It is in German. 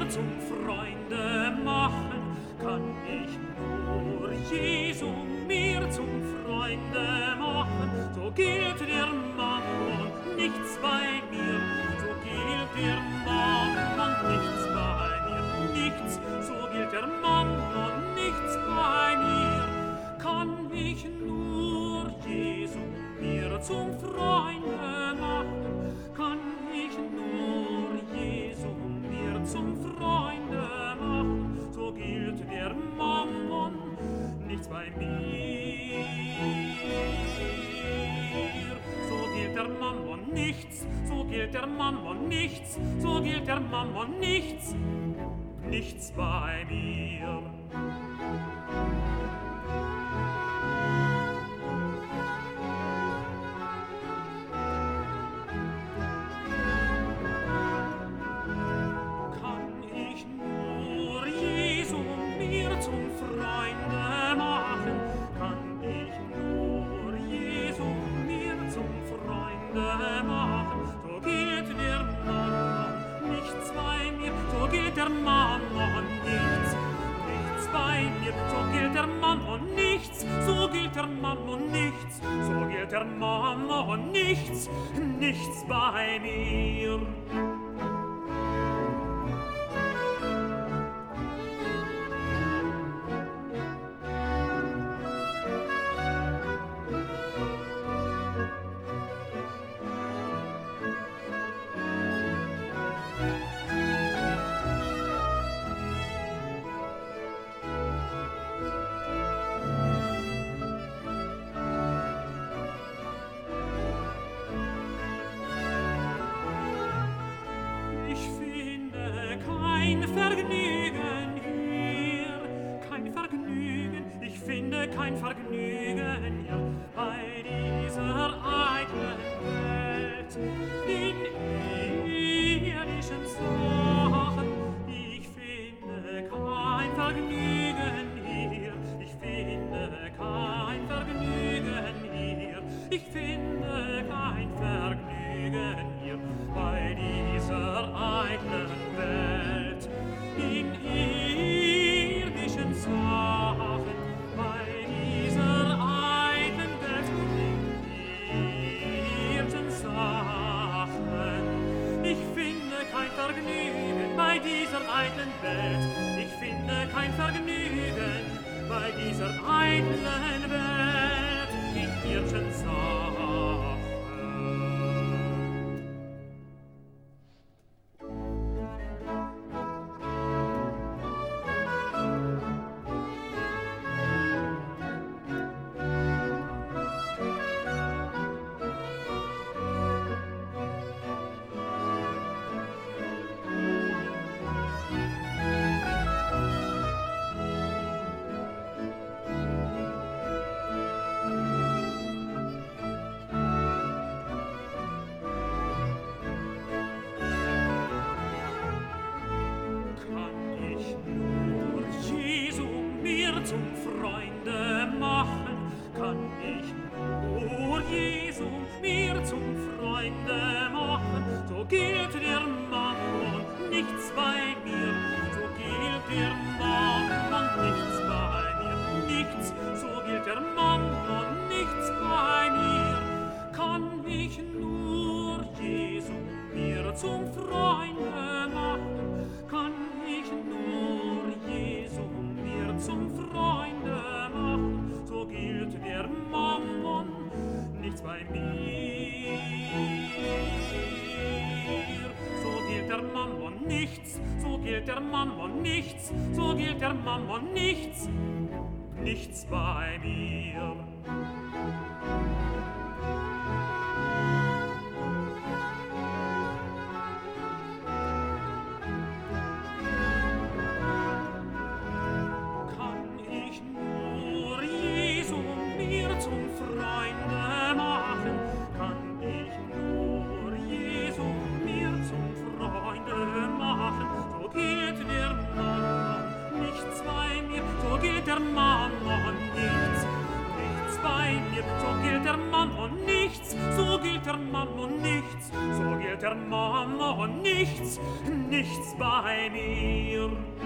zum Freunde machen, kann ich nur Jesu mir zum Freunde machen. So gilt der Mammon nichts bei mir, so gilt der Mammon nichts bei mir, nichts, so gilt der Mammon nichts bei mir. Kann ich nur Jesu mir zum Freunde machen, kann ich nur Jesu mir zum Freunde machen, so gilt der Mammon nichts bei mir. So gilt der Mammon nichts, so gilt der Mammon nichts, so gilt der Mammon nichts, nichts bei mir. Der Mammon nichts, nichts bei mir, so gilt der Mammon nichts, so gilt der Mammon nichts, so gilt der Mammon nichts, nichts bei mir. Kein Vergnügen hier, kein Vergnügen, ich finde kein Vergnügen hier bei dieser eitlen Welt. In irdischen Sachen, ich finde kein Vergnügen hier, ich finde kein Vergnügen hier, ich finde kein Vergnügen hier bei dieser eitlen Welt. In irdischen Sachen, bei dieser eitlen Welt, in irdischen Sachen, ich finde kein Vergnügen bei dieser eitlen Welt, ich finde kein Vergnügen bei dieser eitlen Welt, in irdischen Sachen. Zum Freunde machen, kann ich nur Jesu mir zum Freunde machen, so gilt der Mammon nichts bei mir, so gilt der Mammon nichts bei mir, nichts, so gilt der Mammon nichts bei mir, kann ich nur Jesu mir zum Freunde machen, kann ich nur Jesu mir zum Freunde machen, so gilt der Mammon nichts bei mir. So gilt der Mammon nichts, so gilt der Mammon nichts, so gilt der Mammon nichts, nichts bei mir. Der Mammon nichts, nichts bei mir, so gilt der Mammon nichts, so gilt der Mammon nichts, so gilt der Mammon nichts. nichts, nichts bei mir.